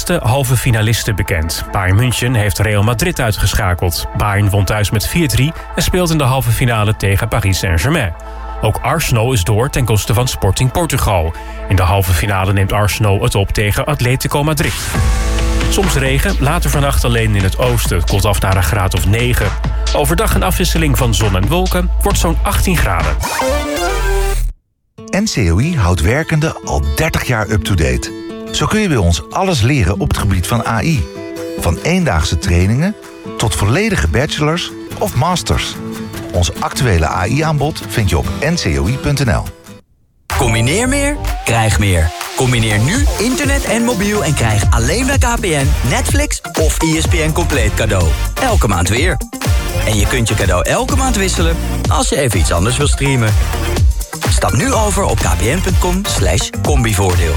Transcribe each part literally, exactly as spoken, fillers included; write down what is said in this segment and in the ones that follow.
laatste halve finalisten bekend. Bayern München heeft Real Madrid uitgeschakeld. Bayern won thuis met vier drie en speelt in de halve finale tegen Paris Saint-Germain. Ook Arsenal is door ten koste van Sporting Portugal. In de halve finale neemt Arsenal het op tegen Atletico Madrid. Soms regen, later vannacht alleen in het oosten. Het koelt af naar een graad of negen. Overdag een afwisseling van zon en wolken wordt zo'n achttien graden. N C O I houdt werkenden al dertig jaar up-to-date. Zo kun je bij ons alles leren op het gebied van A I. Van eendaagse trainingen tot volledige bachelors of masters. Ons actuele A I-aanbod vind je op n c o i punt n l. Combineer meer, krijg meer. Combineer nu internet en mobiel en krijg alleen bij K P N, Netflix of E S P N compleet cadeau. Elke maand weer. En je kunt je cadeau elke maand wisselen als je even iets anders wil streamen. Stap nu over op kpn.com slash combivoordeel.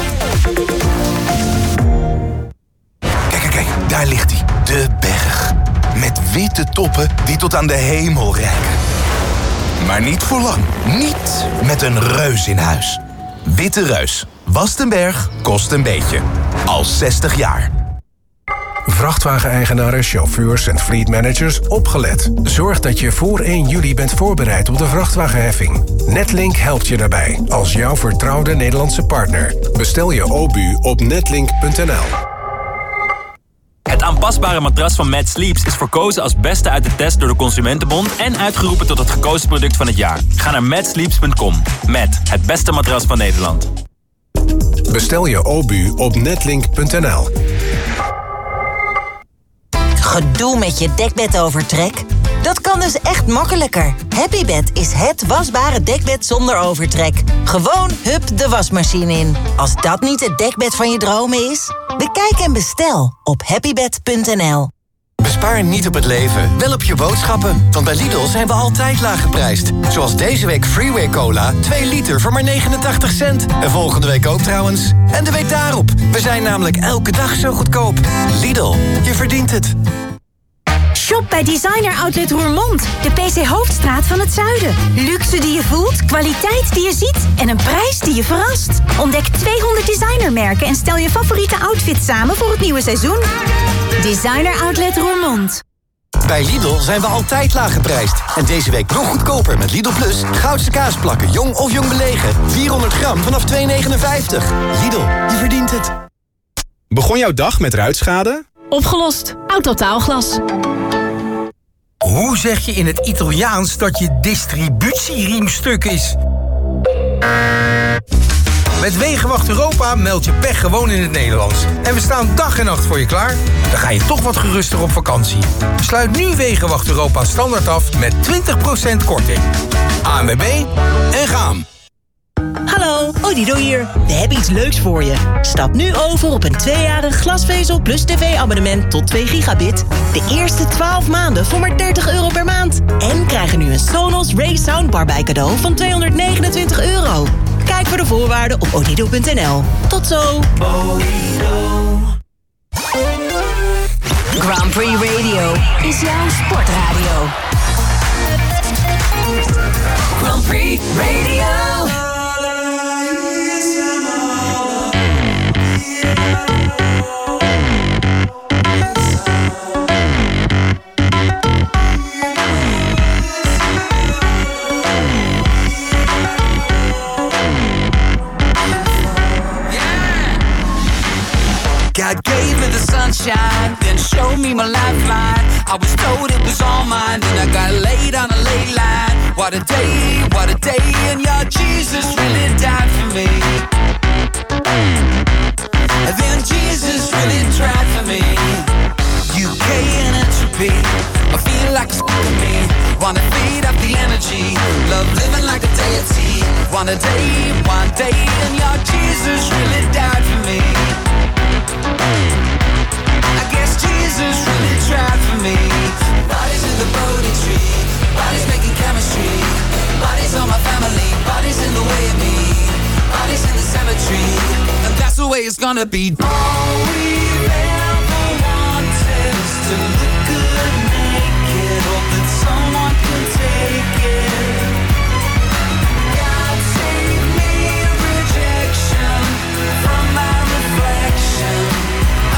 Kijk, kijk, kijk, daar ligt hij. De berg. Met witte toppen die tot aan de hemel reiken. Maar niet voor lang. Niet met een reus in huis. Witte Reus. Wast een berg, kost een beetje. Al zestig jaar. Vrachtwageneigenaren, chauffeurs en fleetmanagers, opgelet. Zorg dat je voor één juli bent voorbereid op de vrachtwagenheffing. Netlink helpt je daarbij, als jouw vertrouwde Nederlandse partner. Bestel je O B U op netlink punt n l. Het aanpasbare matras van Mad Sleeps is verkozen als beste uit de test door de Consumentenbond en uitgeroepen tot het gekozen product van het jaar. Ga naar mad sleeps punt com. Mad, het beste matras van Nederland. Bestel je O B U op netlink punt n l. Gedoe met je dekbedovertrek? Dat kan dus echt makkelijker. Happybed is het wasbare dekbed zonder overtrek. Gewoon hup de wasmachine in. Als dat niet het dekbed van je dromen is? Bekijk en bestel op happybed punt n l. Bespaar niet op het leven, wel op je boodschappen. Want bij Lidl zijn we altijd laag geprijsd. Zoals deze week Freeway Cola, twee liter voor maar negenentachtig cent. En volgende week ook trouwens. En de week daarop. We zijn namelijk elke dag zo goedkoop. Lidl, je verdient het. Shop bij Designer Outlet Roermond, de P C Hoofdstraat van het Zuiden. Luxe die je voelt, kwaliteit die je ziet en een prijs die je verrast. Ontdek tweehonderd designermerken en stel je favoriete outfit samen voor het nieuwe seizoen. Designer Outlet Roermond. Bij Lidl zijn we altijd laag geprijsd. En deze week nog goedkoper met Lidl Plus. Goudse kaasplakken, jong of jong belegen. vierhonderd gram vanaf twee negenenvijftig. Lidl, je verdient het. Begon jouw dag met ruitschade? Opgelost. Autotaalglas. Hoe zeg je in het Italiaans dat je distributieriem stuk is? Met Wegenwacht Europa meld je pech gewoon in het Nederlands. En we staan dag en nacht voor je klaar. Dan ga je toch wat geruster op vakantie. Sluit nu Wegenwacht Europa standaard af met twintig procent korting. A N W B en gaan. Hallo, Odido hier. We hebben iets leuks voor je. Stap nu over op een tweejarig glasvezel plus tv-abonnement tot twee gigabit. De eerste twaalf maanden voor maar dertig euro per maand. En krijg er nu een Sonos Ray Soundbar bij cadeau van tweehonderdnegenentwintig euro. Kijk voor de voorwaarden op odido punt n l. Tot zo. Odido. Grand Prix Radio is jouw sportradio. Grand Prix Radio. God gave me the sunshine, then showed me my lifeline. I was told it was all mine, then I got laid on a ley line. What a day, what a day, and your Jesus really died for me. And then Jesus really tried for me. U K and entropy, I feel like it's f***ing me. Wanna feed up the energy, love living like a deity. One a day, one day, and your Jesus really died for me. I guess Jesus really tried for me. Bodies in the Bodhi tree, bodies making chemistry. Bodies on my family, bodies in the way of me. Bodies in the cemetery, and that's the way it's gonna be. All we ever wanted is to look good naked. Hope that someone can take it. God save me rejection from my reflection.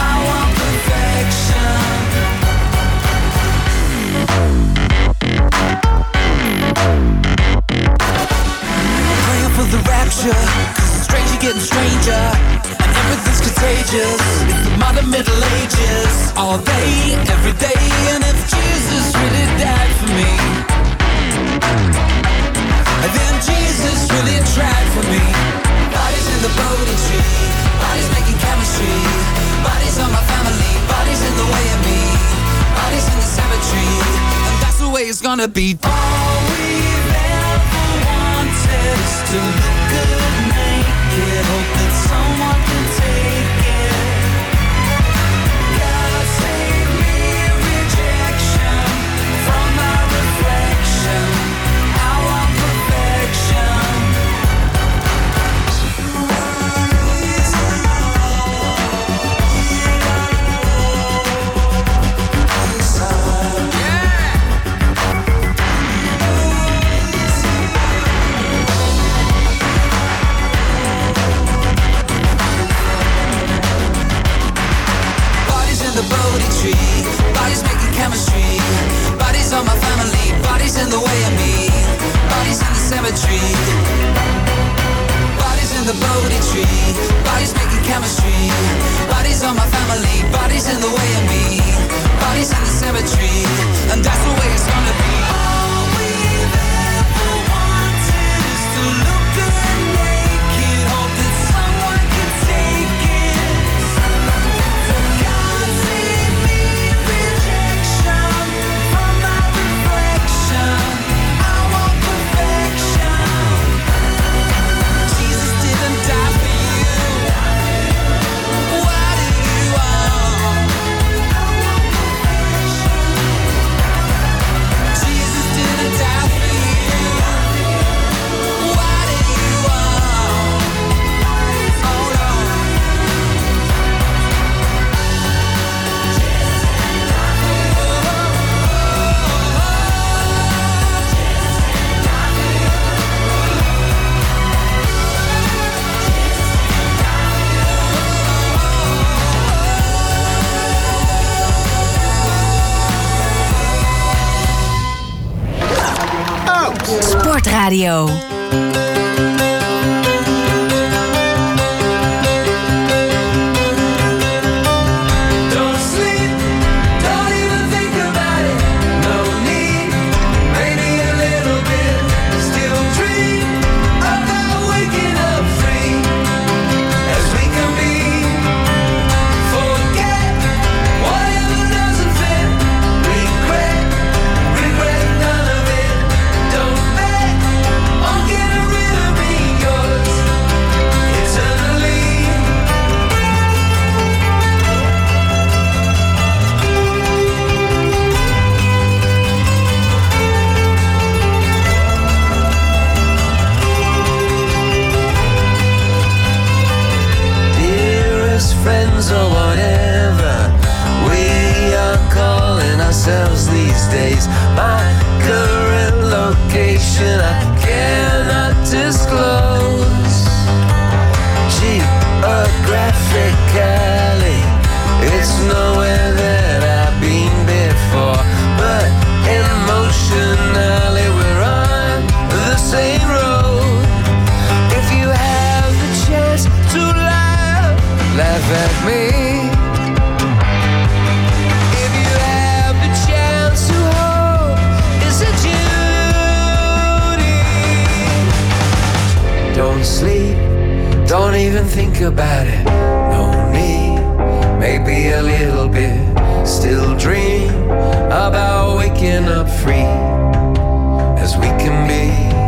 contagious. It's the modern Middle Ages, all day, every day. And if Jesus really died for me, then Jesus really tried for me. Bodies in the Bodhi tree, bodies making chemistry. Bodies on my family, bodies in the way of me. Bodies in the cemetery, and that's the way it's gonna be. All we've ever wanted is to look good naked. Hope that someone can take it. God save me rejection from my reflection. I want perfection. The Bodhi tree, bodies making chemistry. Bodies on my family, bodies in the way of me. Bodies in the cemetery. Bodies in the Bodhi tree, bodies making chemistry. Bodies on my family, bodies in the way of me. Bodies in the cemetery, and that's the way it's gonna be. All we've ever wanted is to look good naked. Hope that someone can take it. Sportradio. Or whatever we are calling ourselves these days. My current location I cannot disclose. Geographically, it's nowhere that I've been before, but emotionally we're on the same road. If you have the chance to laugh, laugh at me. If you have the chance to hope, it's a duty. Don't sleep, don't even think about it. No need, maybe a little bit. Still dream about waking up free as we can be.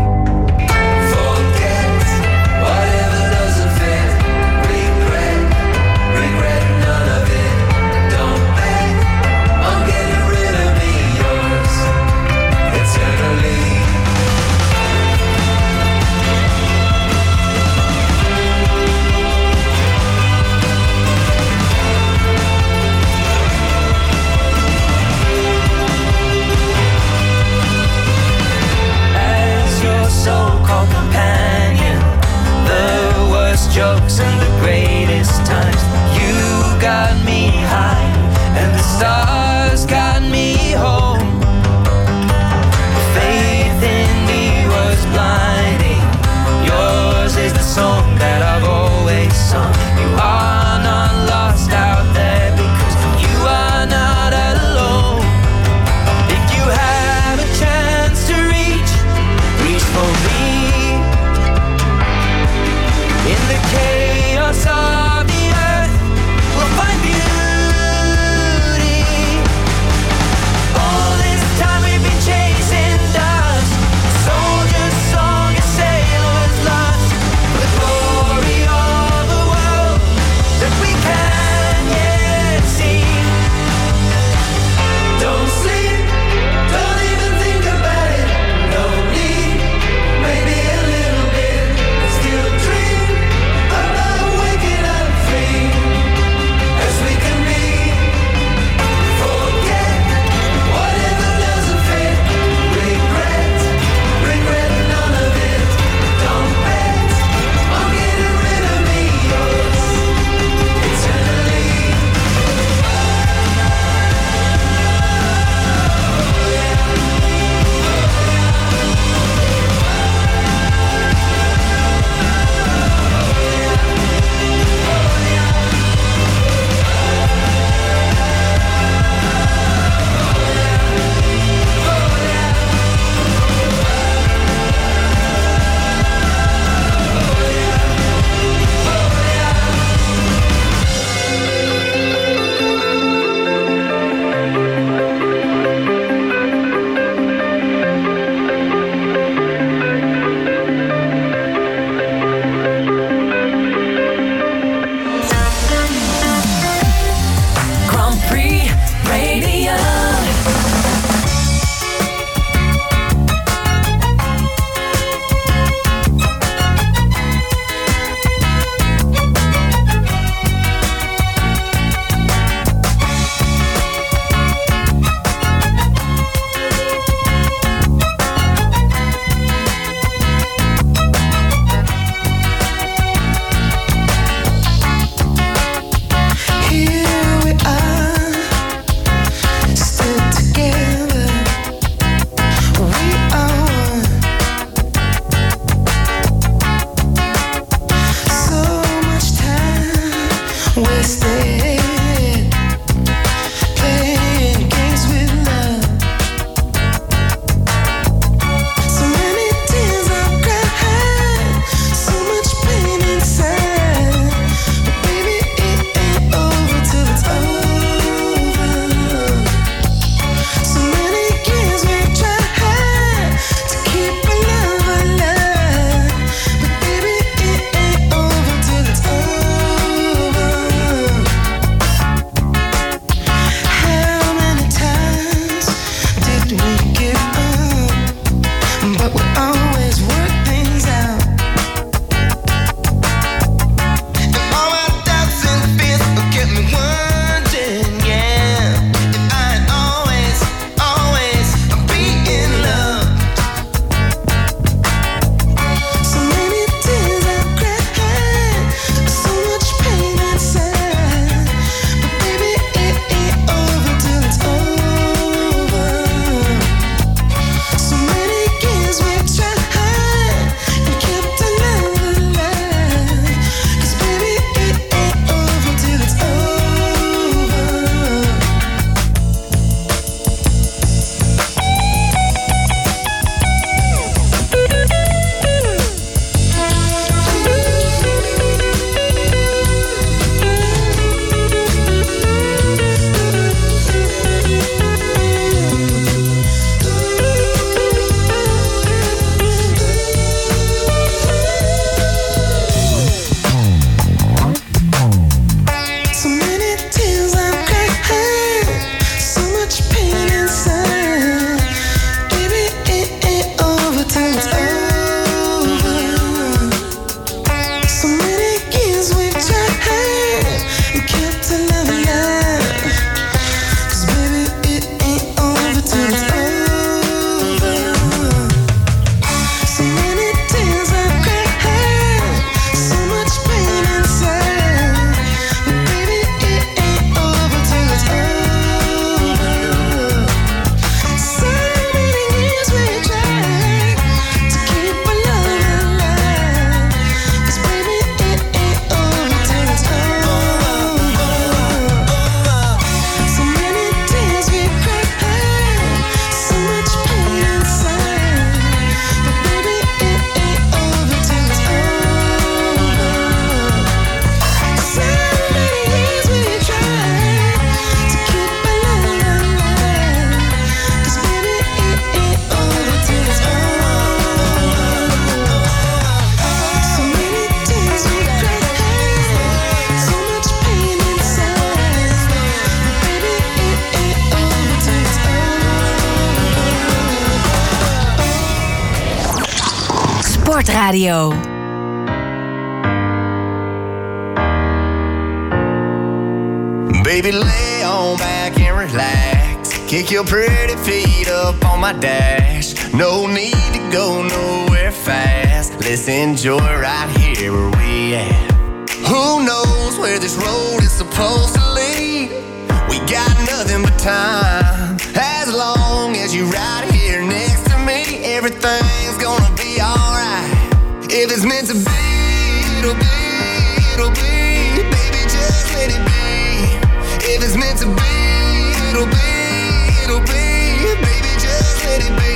So-called companion, the worst jokes and the greatest times. You got me high and the stars got me home. Faith in me was blinding. Yours is the song that I've always sung. You are not lost. Sportradio. Baby, lay on back and relax. Kick your pretty feet up on my dash. No need to go nowhere fast. Let's enjoy right here where we at. Who knows where this road is supposed to lead? We got nothing but time. As long as you right here next to me, everything's gonna be alright. If it's meant to be, it'll be, it'll be. Baby, just let it be. If it's meant to be, it'll be, it'll be. Baby, just let it be.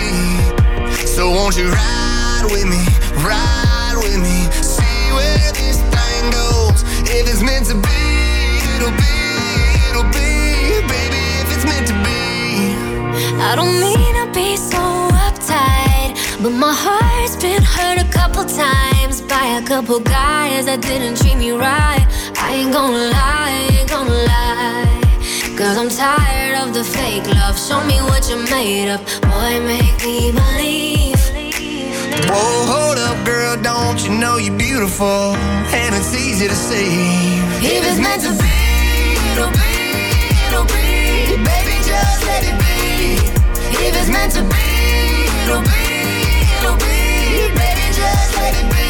So won't you ride with me, ride with me, see where this thing goes. If it's meant to be, it'll be, it'll be. Baby, if it's meant to be. I don't mean to be so uptight, but my heart's been hurt a couple times by a couple guys that didn't treat me right. I ain't gonna lie, I ain't gonna lie, 'cause I'm tired of the fake love. Show me what you're made of, boy, make me believe. Whoa, hold up, girl, don't you know you're beautiful? And it's easy to see. If it's meant to be, it'll be, it'll be. Baby, just let it be. If it's meant to be, it'll be, it'll be. Baby, just let it be.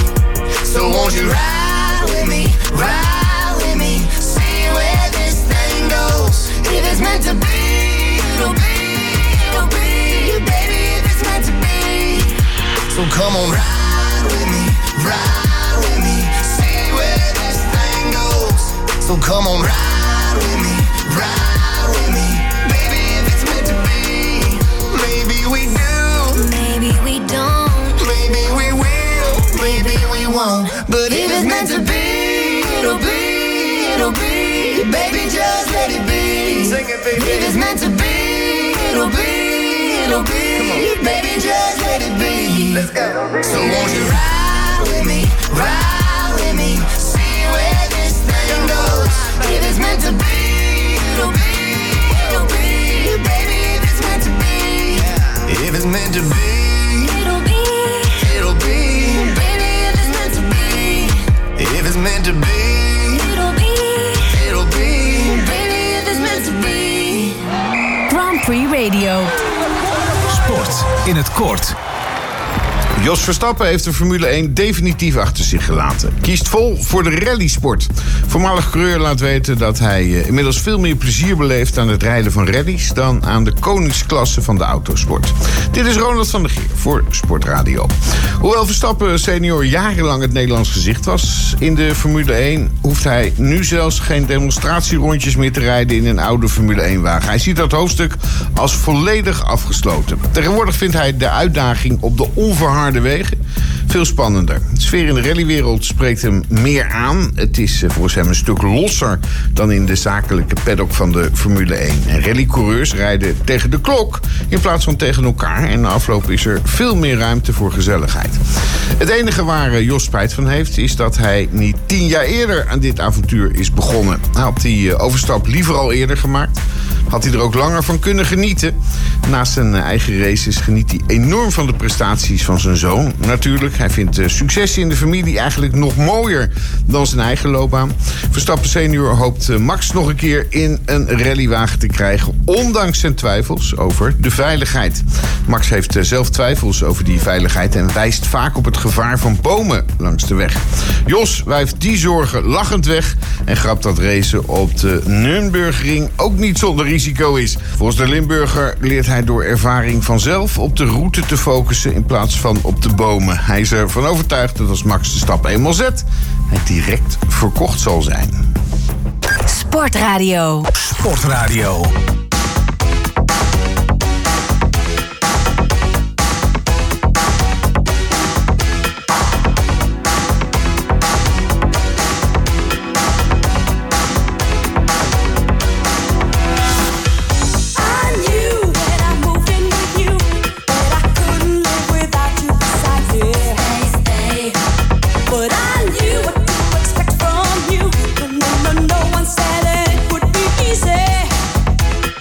So won't you ride with me, ride with me, see where this thing goes. If it's meant to be, it'll be, it'll be. Baby, if it's meant to be. So come on, ride with me, ride with me, see where this thing goes. So come on, ride with me, ride with me. Baby, if it's meant to be, maybe we do, maybe we don't, maybe we will, maybe we won't. But if it's meant to be, it'll be, it'll be. Baby, just let it be. Sing it, baby. If it's meant to be, it'll be, it'll be. Baby, just let it be. Let's go. So won't you ride with me, ride with me, see where this thing goes. If it's meant to be, it'll be, it'll be. Baby, if it's meant to be, if it's meant to be, it'll be, it'll be. Baby, if it's meant to be, if it's meant to be, it'll be, it'll be. Baby, if it's meant to be. Grand Prix Radio. Sport in het kort. Jos Verstappen heeft de Formule één definitief achter zich gelaten. Kiest vol voor de rallysport. Voormalig coureur laat weten dat hij uh, inmiddels veel meer plezier beleeft aan het rijden van rallies dan aan de koningsklasse van de autosport. Dit is Ronald van der Geer voor Sportradio. Hoewel Verstappen senior jarenlang het Nederlands gezicht was in de Formule één, hoeft hij nu zelfs geen demonstratierondjes meer te rijden in een oude Formule één-wagen. Hij ziet dat hoofdstuk als volledig afgesloten. Tegenwoordig vindt hij de uitdaging op de onverharde wegen veel spannender. De sfeer in de rallywereld spreekt hem meer aan. Het is volgens hem een stuk losser dan in de zakelijke paddock van de Formule één. En rallycoureurs rijden tegen de klok in plaats van tegen elkaar. En na afloop is er veel meer ruimte voor gezelligheid. Het enige waar Jos spijt van heeft is dat hij niet tien jaar eerder aan dit avontuur is begonnen. Hij had die overstap liever al eerder gemaakt. Had hij er ook langer van kunnen genieten. Naast zijn eigen races geniet hij enorm van de prestaties van zijn zoon. Natuurlijk, hij vindt successen in de familie eigenlijk nog mooier dan zijn eigen loopbaan. Verstappen senior hoopt Max nog een keer in een rallywagen te krijgen, ondanks zijn twijfels over de veiligheid. Max heeft zelf twijfels over die veiligheid en wijst vaak op het gevaar van bomen langs de weg. Jos wuift die zorgen lachend weg en grapt dat racen op de Nürburgring ook niet zonder risico is. Volgens de Limburger leert hij door ervaring vanzelf op de route te focussen in plaats van op de bomen. Hij is ervan overtuigd dat als Max de stap eenmaal zet, hij direct verkocht zal zijn. Sportradio. Sportradio. Easy.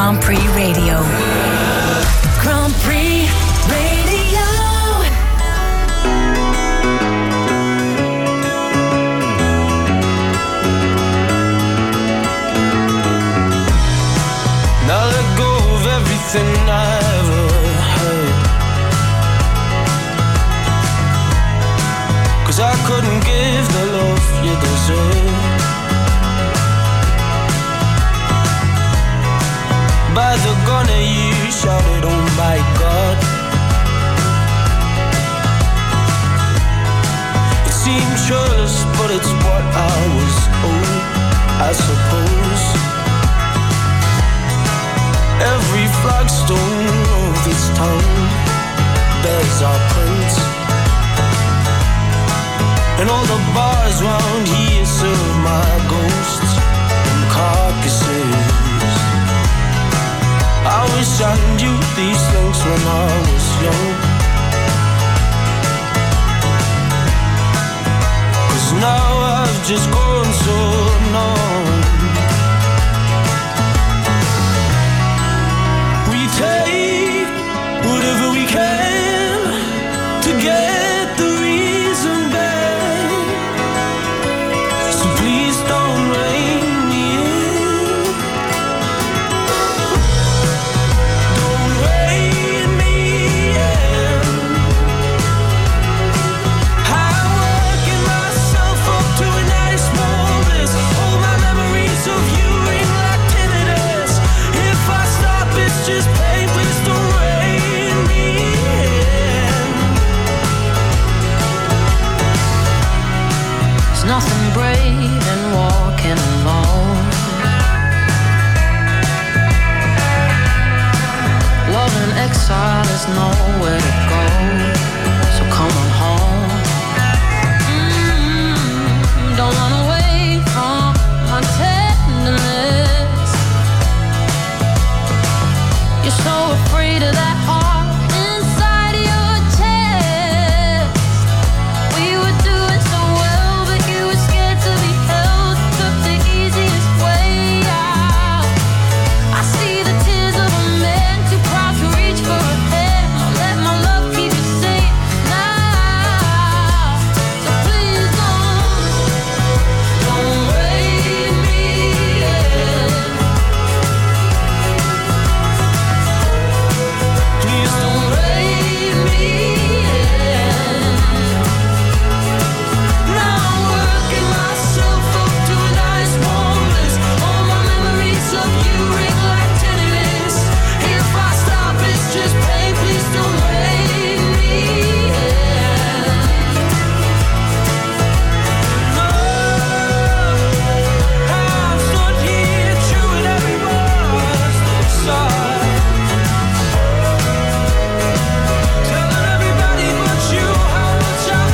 Grand Prix Radio. Grand Prix Radio. Now let go of everything I ever heard, 'cause I couldn't give the love you deserve. By the gun that you shouted, oh my God. It seemed churlish, but it's what I was owed, I suppose. Every flagstone of this town bears our prints, and all the bars round here serve my ghosts and carcasses. I wish I knew these things when I was young, 'cause now I've just grown so numb. We take whatever we can to get the reason back, so please don't rein me in. Don't rein me in. I'm working myself up to a nice warm bliss. All my memories of you ring like tinnitus. If I stop, it's just pain. Please don't rein me in. There's nothing brave in walking alone. Love in exile is nowhere to go, so come on home. Mm, don't run away from my tenderness. You're so afraid of that heart inside your chest. We were doing so well, but you were scared to be held. Took the easiest way out. I see the tears of a man too proud to reach for a hand. I'll let my love keep you safe now. So please don't, don't rein me in. Please don't rein me in. Now I'm working myself up to a nice warm bliss. All my memories of you ring like tinnitus. If I stop, it's just pain. Please don't rein me in. No, I've stood here chewing every word's side, telling everybody but you how much I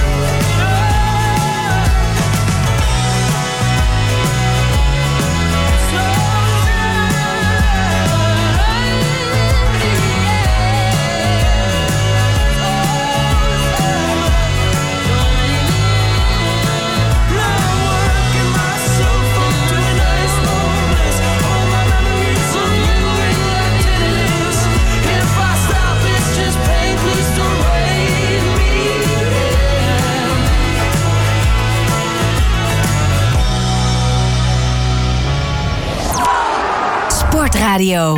Sportradio.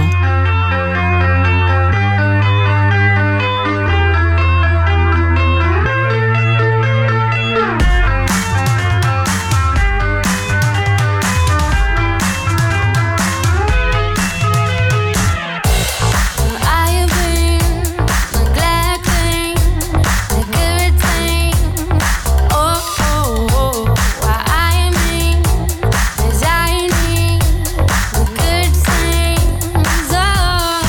I have been neglecting the good things. Oh, oh, oh. Why I am in designing the good things. Oh,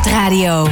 Sportradio.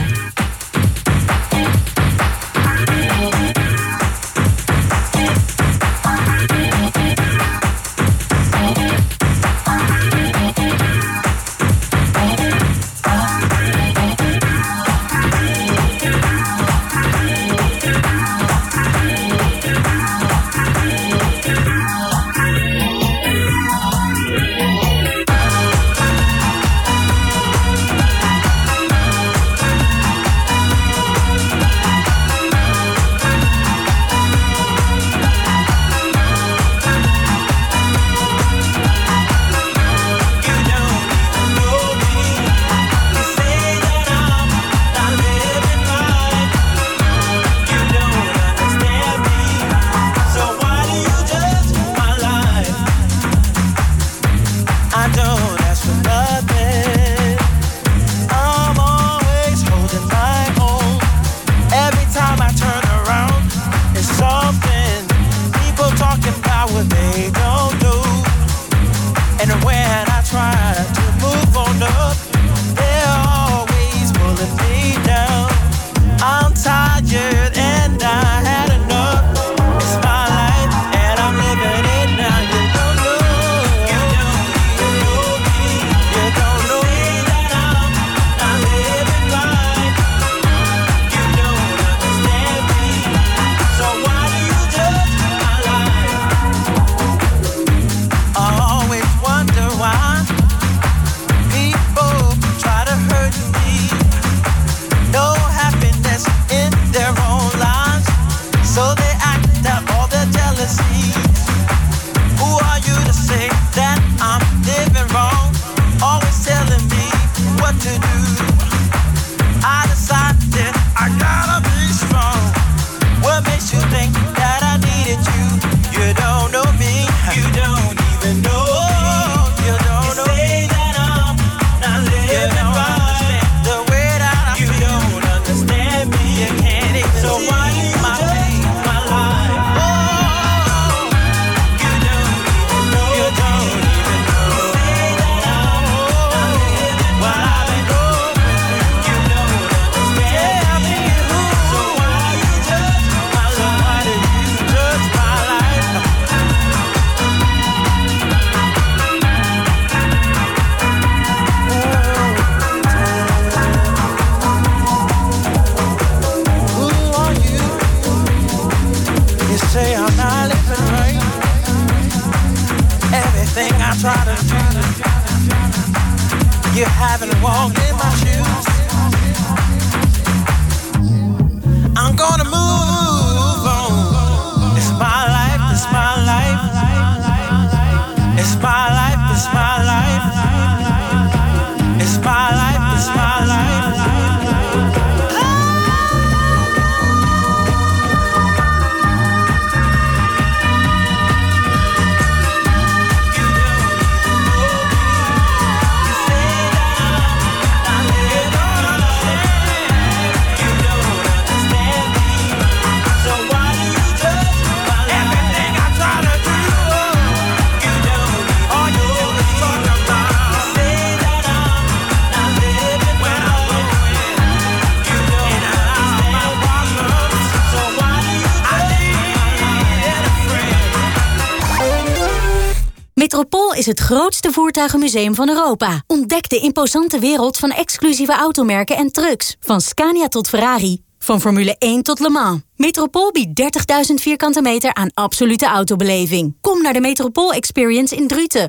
Metropool is het grootste voertuigenmuseum van Europa. Ontdek de imposante wereld van exclusieve automerken en trucks. Van Scania tot Ferrari. Van Formule één tot Le Mans. Metropool biedt dertigduizend vierkante meter aan absolute autobeleving. Kom naar de Metropool Experience in Druten.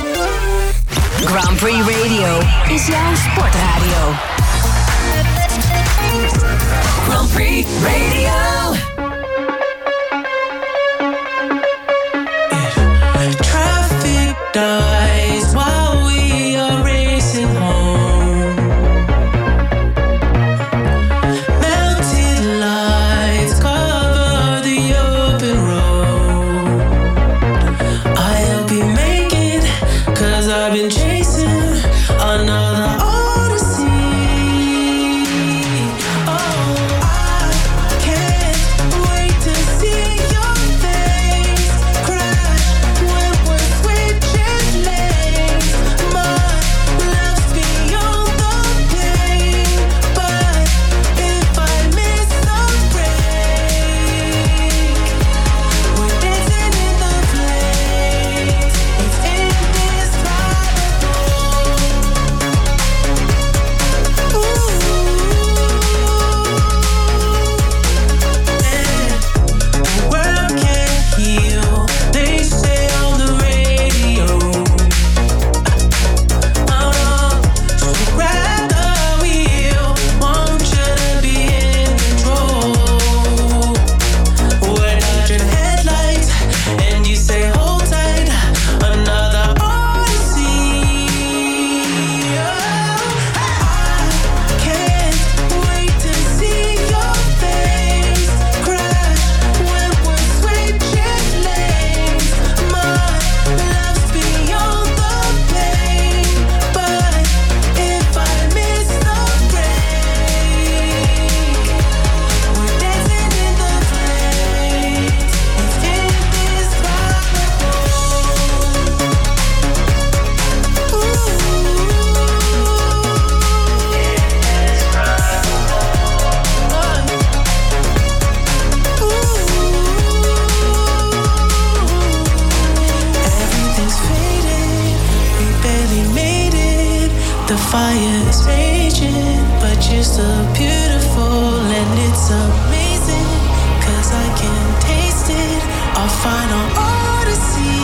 Grand Prix Radio is jouw sportradio. Grand Prix Radio. Dies while we are racing home. Melted lights cover the open road. I'll be making, cause I've been chasing another odyssey. Oh, I can't wait to see your face crash when we're switching lanes. My love's beyond the pain. The fire is raging, but you're so beautiful and it's amazing, 'cause I can taste it, our final odyssey.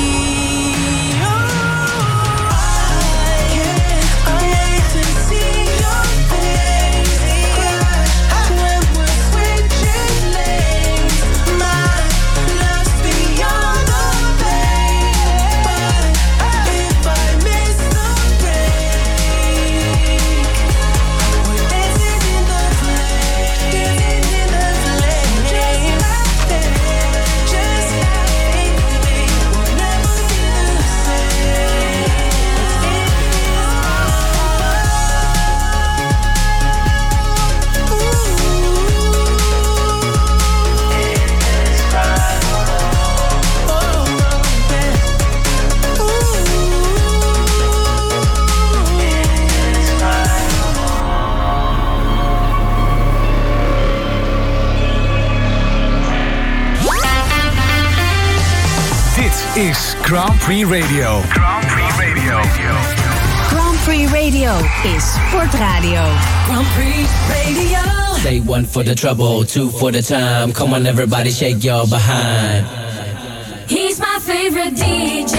Is Grand Prix Radio. Grand Prix Radio. Grand Prix Radio is Sportradio. Grand Prix Radio. Say one for the trouble, two for the time. Come on, everybody, shake your behind. He's my favorite D J.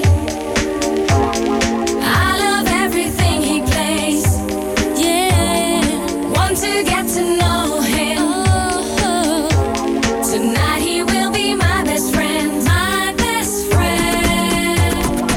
I love everything he plays. Yeah, want to get to know him. Tonight he will be my best friend. My best friend.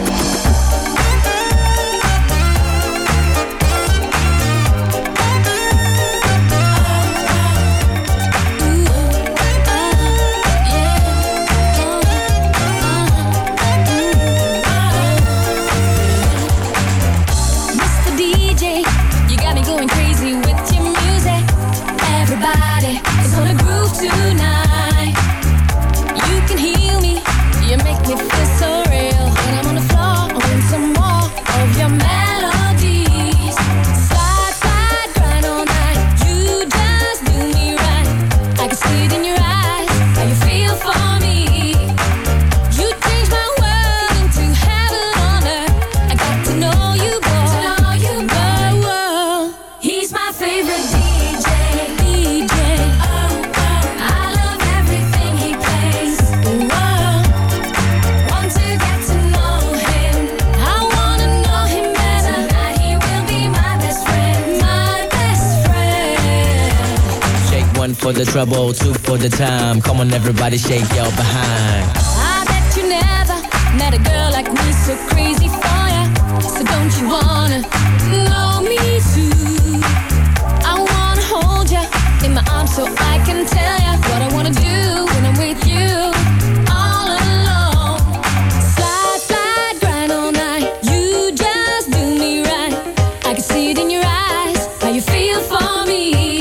Mister D J, you got me going crazy with your music. Everybody is on a groove tonight. You can heal me, you make me feel so real. When I'm on the floor, I want some more of your melodies. Slide, slide, grind all night. You just do me right. I can see it in your eyes, how you feel for me. You change my world into heaven on earth. I got to know you, boy. To know you, boy. Whoa. He's my favorite D J. D J. Oh, oh. I love everything he plays. Whoa. Want to get to know him. I wanna know him better. Tonight he will be my best friend. My best friend. Shake one for the trouble, two for the time. Come on, everybody, shake your behind. I bet you never met a girl like me, so crazy for ya. So don't you wanna know me too? I wanna hold ya in my arms so I can tell ya what I wanna do when I'm with you. All alone. Slide, slide, grind all night. You just do me right. I can see it in your eyes, how you feel for me.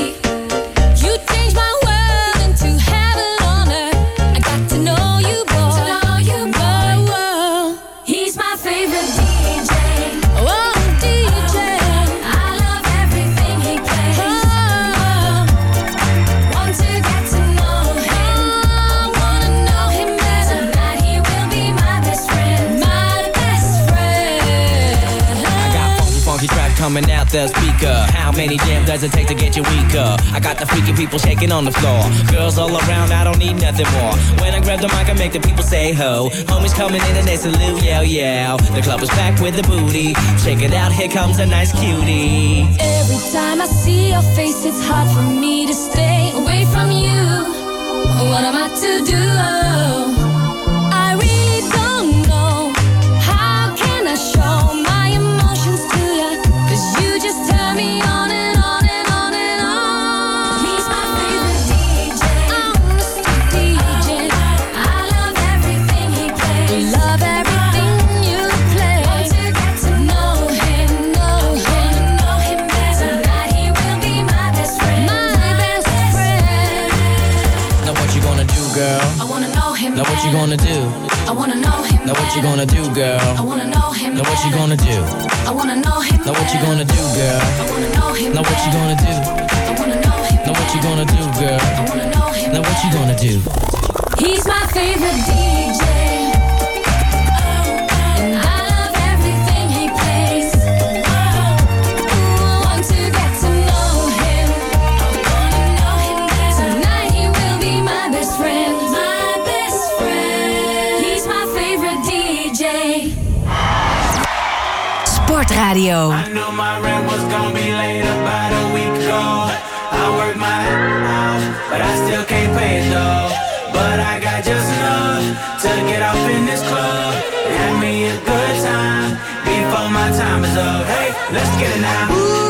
You change my world into heaven on earth. I got to know you, boy. To know you, boy. Whoa. He's my favorite D J. Oh, D J. I love everything he plays. Oh, want to get to know him. I wanna know him better. Tonight he will be my best friend. My best friend. I got funky, funky track coming out the speaker. How many jams does it take to get you weaker? I got the freaky people shaking on the floor. Girls all around, I don't need nothing more. When I grab the mic, I make the people say ho. Homies coming in and they salute, yell, yell. The club is packed with the booty. Check it out, here comes a nice cutie. Every time I see your face, it's hard for me to stay away from you. What am I to do? I really don't know. How can I show my emotions to you? 'Cause you just turn me on and on and on and on. He's my favorite D J. Oh, Mister D J. I love everything he plays. Love everything you play. Want to get to know him, know him, know him better. Tonight he will be my best friend. My best friend. Now what you gonna do, girl? I wanna know him. Now what you gonna do? I wanna know him. Now what you gonna do, girl? I wanna know him. Now what you gonna do? I wanna know him. Now what you gonna do, girl? I wanna know him. Now what you gonna do? I wanna know him. Now what you gonna do, girl? I wanna know him. Now what you gonna do? He's my favorite D J. And I love everything he plays. Sportradio. I knew my rent was gonna be late about a week ago. I worked my ass off, but I still can't pay it though. But I got just enough to get off in this club. Have me a good time before my time is up. Hey, let's get it now.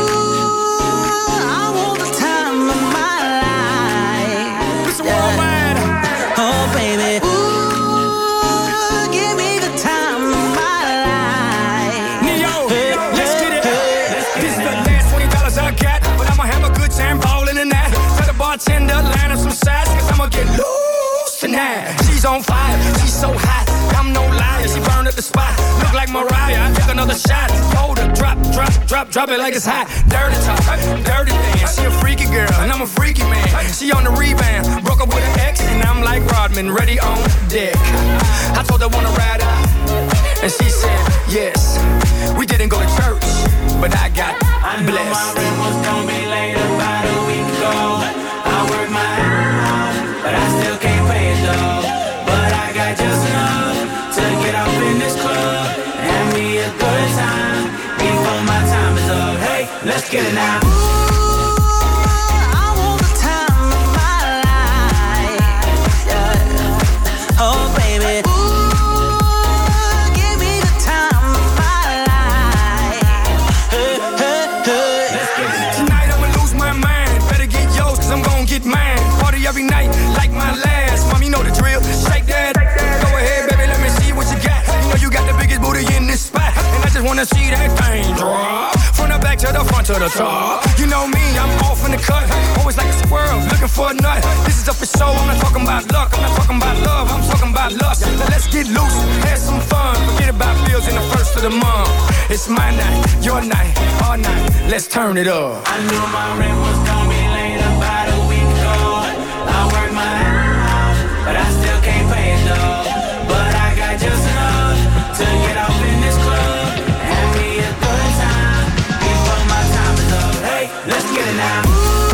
I want the time of my life. It's worldwide. Oh, baby. Ooh, give me the time of my life. Neo, let's get it. This is the last twenty dollars I got, but I'ma have a good time ballin' in that. Tell the bartender, line up some sides, cause I'ma get loose tonight. She's on fire, she's so hot, I'm no liar. She burned up the spot, look like Mariah. I took another shot, hold her, drop, drop, drop, drop it like it's hot. Dirty talk, dirty dance. She a freaky girl, and I'm a freaky man. She on the rebound, broke up with an ex, and I'm like Rodman, ready on deck. I told her wanna ride out, and she said yes. We didn't go to church, but I got I knew blessed. my rent was gonna be late about a week ago. I worked my ass off, but I still can't pay it though. But I got just enough to get off in this club. Have me a good time before my time is up. Hey, let's get it now. I want the time of my life. Yeah. Oh, baby. Ooh, give me the time of my life. Hey, hey, hey. Let's get it now. Tonight I'ma lose my mind. Better get yours, cause I'm gon' get mine. Party every night, like my last. Mom, you know the drill. Shake that. Go ahead, baby, let me see what you got. You know you got the biggest booty in this spot. And I just wanna see that thing drop. From the back to the front to the top. You know me, I'm off in the cut. Always like a squirrel, looking for a nut. This is up for show, I'm not talking about luck. I'm not talking about love, I'm talking about lust. Now let's get loose, have some fun. Forget about bills in the first of the month. It's my night, your night, our night. Let's turn it up. I knew my rent was gonna be late about a week ago. I worked my ass off, but I still can't pay it though. But I got just enough to get off in this club. Have me a good time before my time is up. Hey, let's get it now.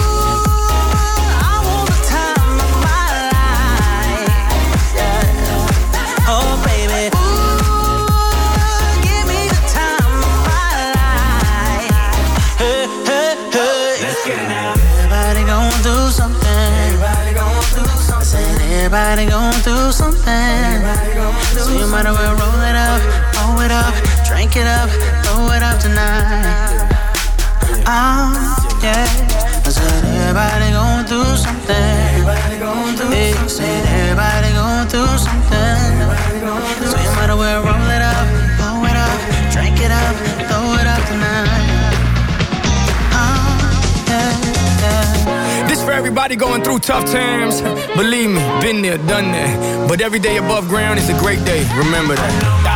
I want the time of my life. Yeah. Oh, baby. Ooh, give me the time of my life. Hey, hey, hey. Let's get it now. Everybody gon' do something. Everybody gon' do something. I said everybody gon' do something. Everybody gon' do so you might as well roll it up, roll it up, drink it up, throw it up tonight. Oh, yeah. I said everybody gon' do something. Everybody gon' do hey, something. Said everybody gon' do something. Everybody gon' do so you might as well roll it up, roll it up, drink it up, throw it up tonight. Oh, yeah, yeah. This for everybody going through tough times. Believe me, been there, done that. But every day above ground is a great day. Remember that.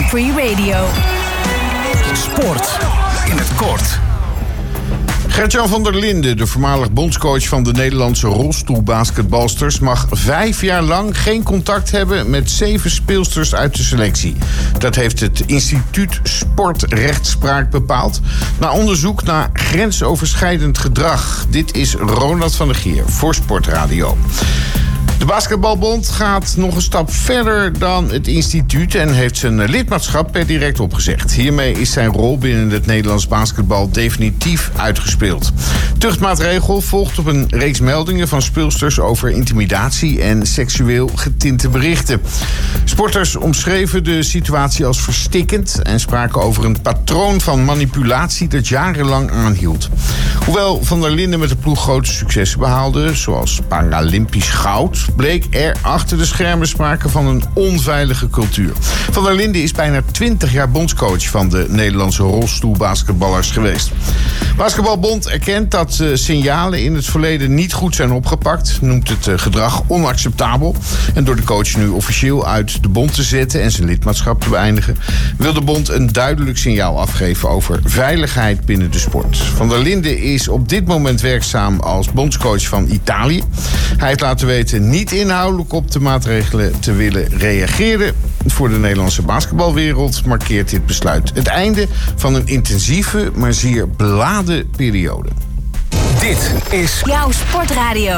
Free Radio. Sport in het kort. Gert-Jan van der Linden, de voormalig bondscoach van de Nederlandse rolstoelbasketbalsters, mag vijf jaar lang geen contact hebben met zeven speelsters uit de selectie. Dat heeft het instituut Sportrechtspraak bepaald na onderzoek naar grensoverschrijdend gedrag. Dit is Ronald van der Gier voor Sportradio. De Basketbalbond gaat nog een stap verder dan het instituut en heeft zijn lidmaatschap per direct opgezegd. Hiermee is zijn rol binnen het Nederlands basketbal definitief uitgespeeld. Tuchtmaatregel volgt op een reeks meldingen van speelsters over intimidatie en seksueel getinte berichten. Sporters omschreven de situatie als verstikkend en spraken over een patroon van manipulatie dat jarenlang aanhield. Hoewel Van der Linden met de ploeg grote successen behaalde, zoals Paralympisch goud, bleek er achter de schermen sprake van een onveilige cultuur. Van der Linden is bijna twintig jaar bondscoach van de Nederlandse rolstoelbasketballers geweest. Basketbalbond erkent dat uh, signalen in het verleden niet goed zijn opgepakt, noemt het uh, gedrag onacceptabel. En door de coach nu officieel uit de bond te zetten en zijn lidmaatschap te beëindigen, wil de bond een duidelijk signaal afgeven over veiligheid binnen de sport. Van der Linden is op dit moment werkzaam als bondscoach van Italië. Hij heeft laten weten niet inhoudelijk op de maatregelen te willen reageren. Voor de Nederlandse basketbalwereld markeert dit besluit het einde van een intensieve, maar zeer beladen periode. Dit is jouw Sportradio.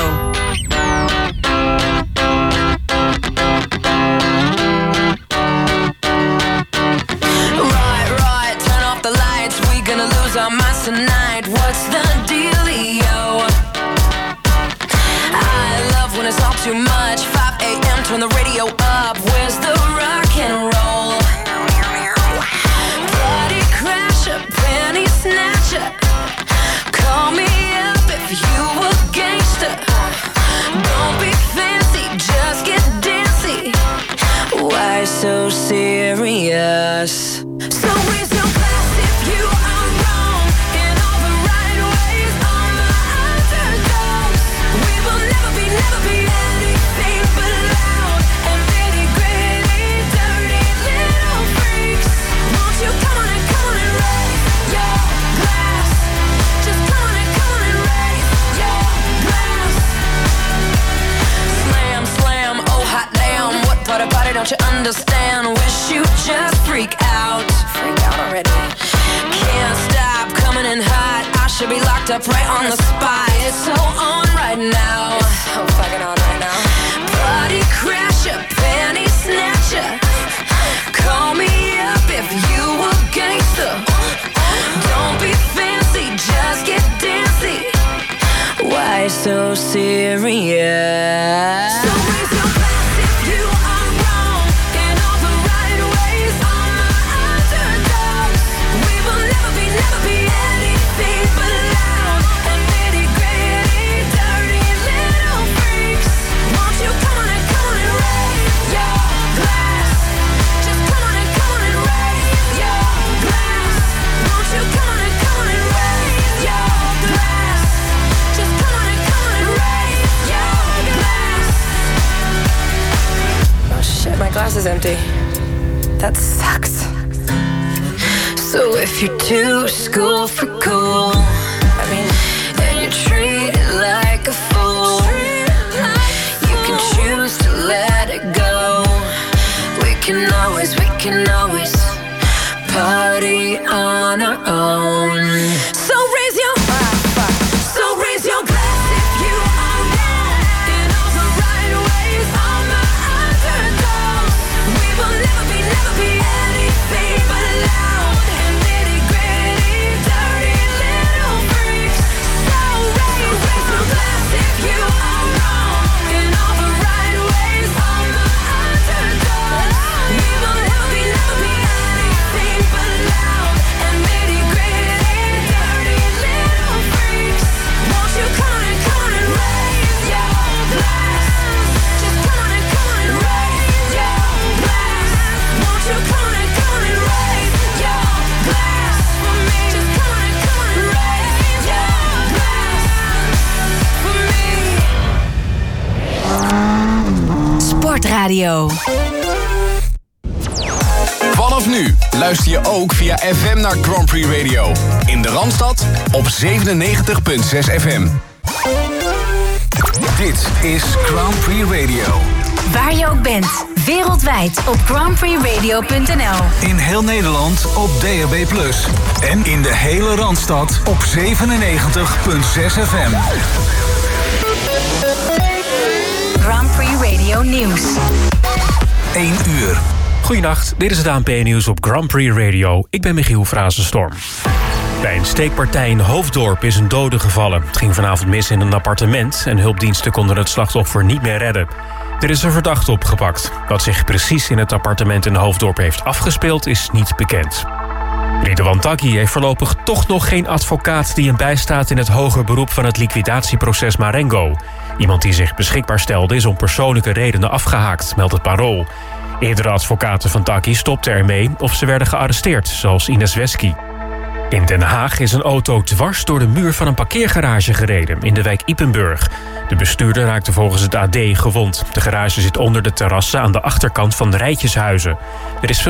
Right, right, turn off the lights. We gonna lose our minds tonight. What's the dealio? I love when it's all too much. five a.m. turn the radio up. Where's the rock and roll? Party crasher, penny snatcher. Call me up if you a gangster. Don't be fancy, just get dancy. Why so serious? So raise your glass if you are wrong in all the right ways. On the underdogs, we will never be, never be anything but loud and nitty gritty, dirty little freaks. Won't you come on and come on and raise your glass? Just come on and come on and raise your glass. Slam, slam, oh hot damn. What part about it don't you understand? Wish you just freak out. Freak out already. Can't stop coming in hot. I should be locked up right on the spot. It's so on right now. It's so fucking on right now. Party crasher, penny snatcher. Call me up if you a gangster. Don't be fancy, just get dancy. Why so serious? So raise your glass if you are wrong in all the right ways. On the underdogs, we will never be, never be anything but loud and nitty gritty, dirty little freaks. Won't you come on and come on and raise your glass? Just come on and come on and raise your glass. Won't you come on and come on and raise your glass? Just come on and come on and raise your glass. Oh shit, my glass is empty. That sucks. So if you're too school for cool, I mean, and you treat it like a fool, you can choose to let it go. We can always, we can always party on our own. So raise your, so raise your glass if you are wrong in all the right ways. On the underdogs, we will never be, never be anything but loud and nitty gritty, dirty little freaks. So raise, raise your glass if you are wrong in all the right ways. On the underdogs, we will never be, never be anything but loud and nitty gritty, dirty little freaks. Won't you come on and come on and raise your glass? Just come on and come on and raise your glass. Won't you come on and come on and raise your glass for me? Just come on and come on and raise your glass for me. Sportradio. Vanaf Vanaf nu luister je ook via F M naar Grand Prix Radio. In de Randstad op zevenennegentig komma zes F M. Dit is Grand Prix Radio. Waar je ook bent, wereldwijd op grand prix radio punt n l. In heel Nederland op D A B plus. En in de hele Randstad op zevenennegentig komma zes F M. Grand Prix Radio Nieuws. één uur. Goedenacht, dit is het A N P-nieuws op Grand Prix Radio. Ik ben Michiel Frazenstorm. Bij een steekpartij in Hoofddorp is een dode gevallen. Het ging vanavond mis in een appartement en hulpdiensten konden het slachtoffer niet meer redden. Er is een verdachte opgepakt. Wat zich precies in het appartement in Hoofddorp heeft afgespeeld is niet bekend. Ridwan Taghi heeft voorlopig toch nog geen advocaat die hem bijstaat in het hoger beroep van het liquidatieproces Marengo. Iemand die zich beschikbaar stelde is om persoonlijke redenen afgehaakt, meldt het Parool. Eerdere advocaten van Taghi stopten ermee of ze werden gearresteerd, zoals Ines Wesky. In Den Haag is een auto dwars door de muur van een parkeergarage gereden in de wijk Ypenburg. De bestuurder raakte volgens het A D gewond. De garage zit onder de terrassen aan de achterkant van de rijtjeshuizen. Er is veel